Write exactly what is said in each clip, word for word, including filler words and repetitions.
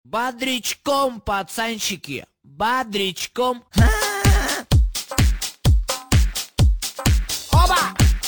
Бодрячком, пацанчики, бодрячком. Оба!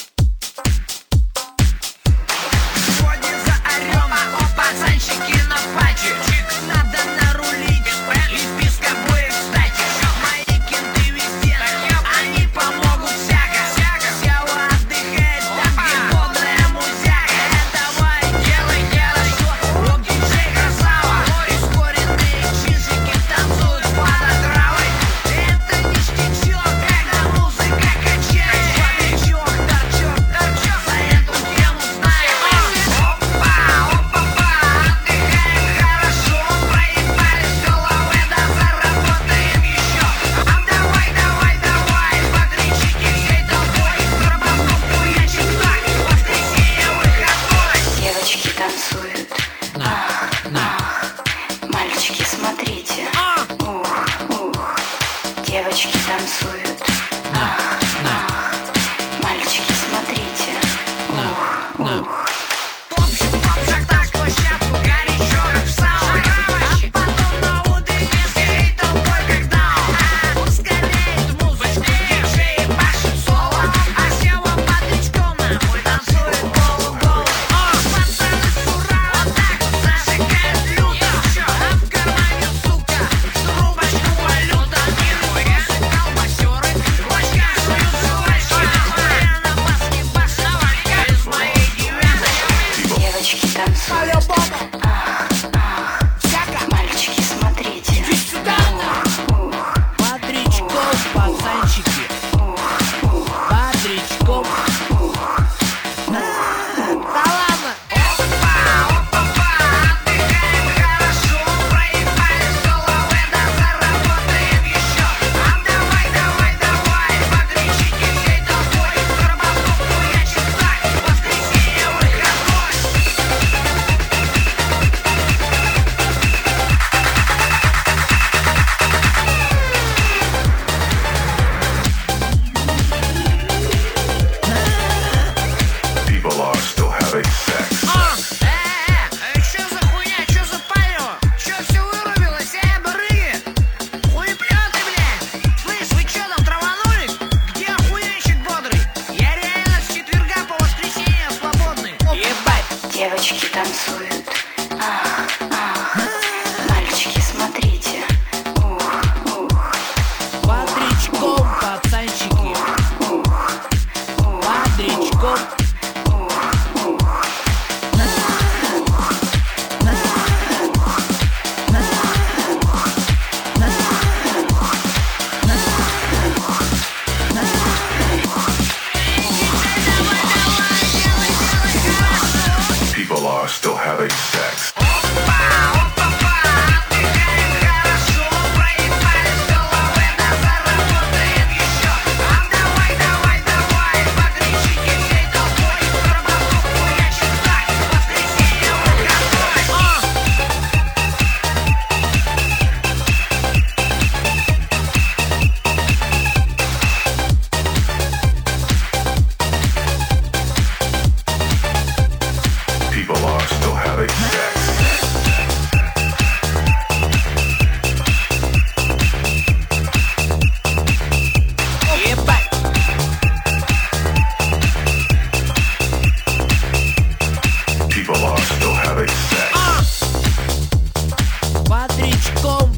Сегодня заорем, а о, пацанчики на патче. Надо нарулить, и писка будет кстати. Мои кенты везде, они помогут всяко. Села отдыхает там, где бодрая музяка. Давай, делай, делай, рок диджей красава. Ускоренные чижики танцуют под отравой. Это ништячок, когда музыка качает. Бодрячок, торчок, торчок, за эту тему знаем. Опа, опа-па, отдыхаем хорошо. Проебались с головы, да заработаем еще. А давай, давай, давай, бодрячки всей толпой. Дробовку ящик так, воскресенье выходной. Девочки танцуют, ах, ах. Мальчики, смотрите, ух, ух. Девочки танцуют, ах, ах. Мальчики, смотрите, ух, ух. В общем, попшак так площадку горячо, как в сауне. А потом на утренне всей толпой, как даун. Ускоряет музычку, диджей пашет соло. А Сева бодрячком нахуй танцует полуголый. Пацаны с ура, вот так вот зажигают люто. А в кармане, сука, трубочку валюта. Нихуя, колбасеры, в очках суют жвачки. Нахуя на бас не башка, из моей девяточки. Девочки танцуют, ах, ах. Мальчики, смотрите, ух, ух. Бодрячком, пацанчики, бодрячком. Да ладно! Опа, опа-па, отдыхаем хорошо. Проебались с головы, да заработаем еще. А давай, давай, давай, бодрячки всей толпой. Дробовку ящик так, воскресенье выходной. People are still having sex. Э-э, чё за хуйня, чё за палево? Чё всё вырубилось, э, барыги? Хуеплёты, блядь! Слышь, вы чё там траванулись? Где охуенщик бодрый? Я реально с четверга по воскресенье свободный. Ебать! Девочки танцуют, ах, ах. Мальчики, смотрите, ух, ух. Бодрячком, пацанчики, бодрячком. People are still having sex. Опа, опа-па, отдыхаем хорошо. Проебались с головы, да заработаем еще. А давай, давай, давай, бодрячки всей толпой. Дробовку ящик так, воскресенье выходной. People are still having sex. Ебать! People are still having sex. Бодрячком,